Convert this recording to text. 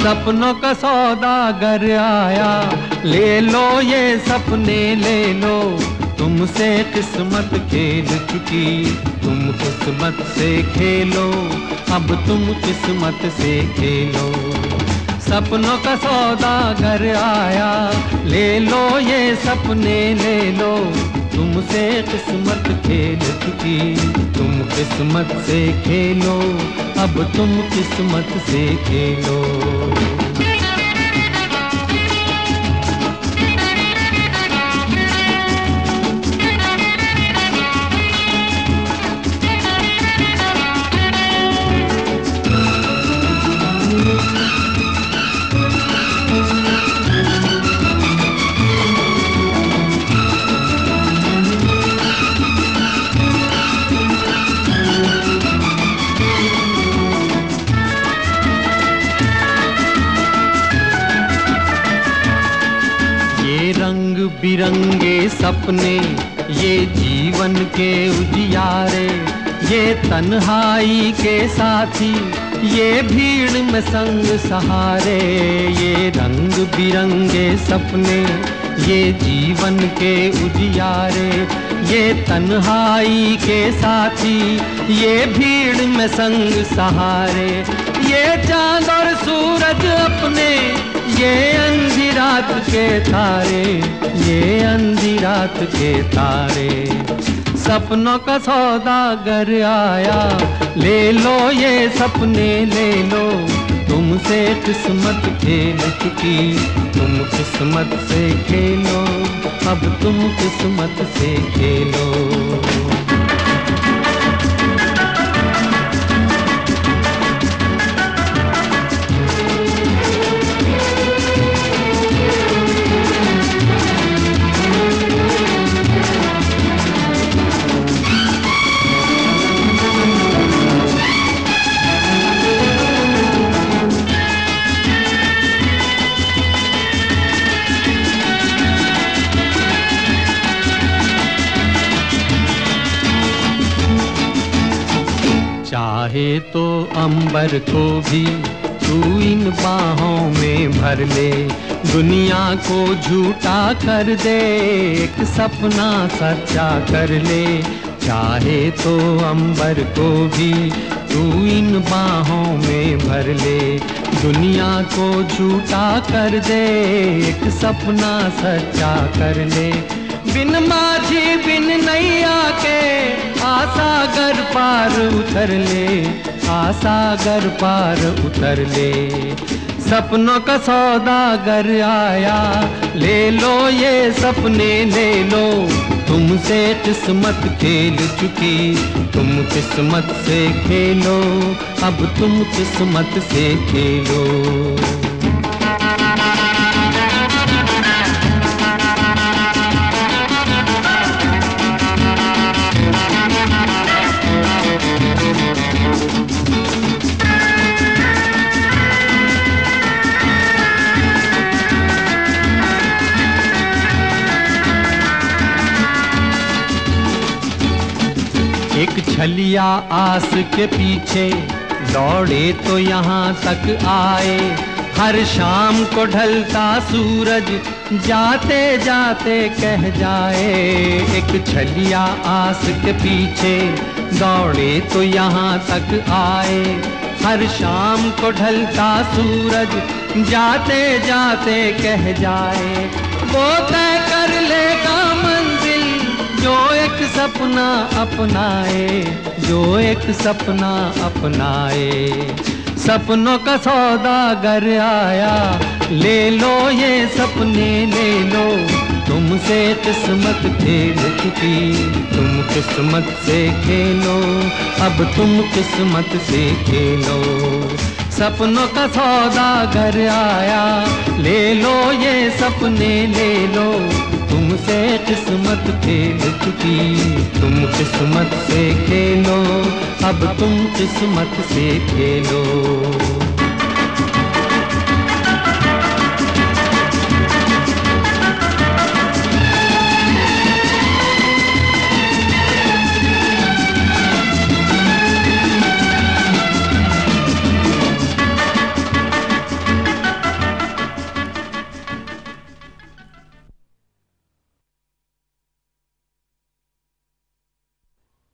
सपनों का सौदागर आया, ले लो ये सपने ले लो। तुमसे किस्मत खेल चुकी, तुम किस्मत से खेलो, अब तुम किस्मत से खेलो। सपनों का सौदागर आया, ले लो ये सपने ले लो। तुमसे किस्मत खेल चुकी, तुम किस्मत से खेलो, अब तुम किस्मत से खेलो। रंग बिरंगे सपने, ये जीवन के उजियारे, ये तन्हाई के साथी, ये भीड़ में संग सहारे। ये रंग बिरंगे सपने, ये जीवन के उजियारे, ये तन्हाई के साथी, ये भीड़ में संग सहारे। ये चांद और सूरज अपने, ये अंधी रात के तारे, ये अंधी रात के तारे। सपनों का सौदागर आया, ले लो ये सपने ले लो। तुमसे किस्मत खेल चुकी, तुम किस्मत से खेलो, अब तुम किस्मत से खेलो। चाहे तो अंबर को भी तू इन बाहों में भर ले, दुनिया को झूठा कर दे, एक सपना सच्चा कर ले। चाहे तो अंबर को भी तू इन बाहों में भर ले, दुनिया को झूठा कर दे, एक सपना सच्चा कर ले। बिन माझी बिन नैया के आसागर पार उतर ले, आसागर पार उतर ले। सपनों का सौदागर आया, ले लो ये सपने ले लो। तुमसे किस्मत खेल चुकी, तुम किस्मत से खेलो, अब तुम किस्मत से खेलो। एक छलिया आस के पीछे दौड़े तो यहाँ तक आए, हर शाम को ढलता सूरज जाते जाते कह जाए। एक छलिया आस के पीछे दौड़े तो यहाँ तक आए, हर शाम को ढलता सूरज जाते जाते कह जाए। वो तय कर लेगा मंजिल जो एक सपना अपनाए, जो एक सपना अपनाए। सपनों का सौदागर आया, ले लो ये सपने ले लो। तुमसे किस्मत खेल चुकी, तुम किस्मत से खेलो, अब तुम किस्मत से खेलो। सपनों का सौदागर आया, ले लो ये सपने ले लो। तुमसे किस्मत खेल चुकी, तुम किस्मत से खेलो, अब तुम किस्मत से खेलो।